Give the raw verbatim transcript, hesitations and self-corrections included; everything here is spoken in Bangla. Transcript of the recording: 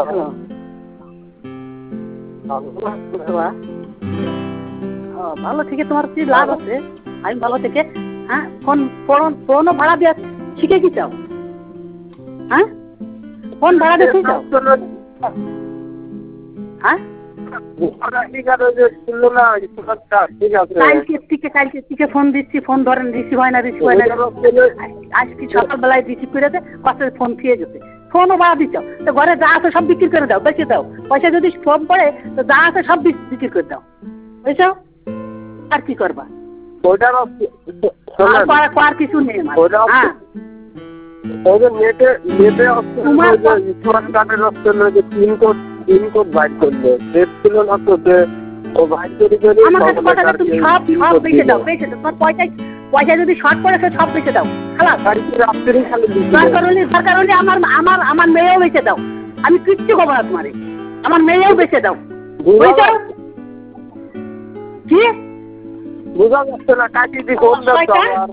ভালো থেকে তোমার কি লাভ আছে? আমি ভালো থেকে হ্যাঁ ফোন ফোনও ভাড়া দিয়ে শিখে কি চাও? হ্যাঁ ফোন ভাড়া দিয়ে চাও? হ্যাঁ ফোন দিচ্ছি, ফোন ধরেন, রিসিভ হয় না, রিসিভ হয় না। আজকে সকালবেলায় রিসিভ করে দেয়, কষ্টের ফোন খেয়ে যেতে। ফোনও ভাড়া দিচ্ছ, তো ঘরে যা আছে সব বিক্রি করে দাও, বেঁচে দাও। পয়সা যদি কম পড়ে তো যা আছে সব বিক্রি করে দাও, বুঝছো? আর কি করবা? আর কিছু নেই হ্যাঁ। পয়সা যদি শর্ট পড়ে সব বেঁচে দাও, দরকার হলে আমার আমার আমার মেয়েও বেঁচে দাও, আমি কিচ্ছু খবর না তোমার, আমার মেয়েও বেঁচে দাও। কি বুঝা যাচ্ছে না, কাটি দি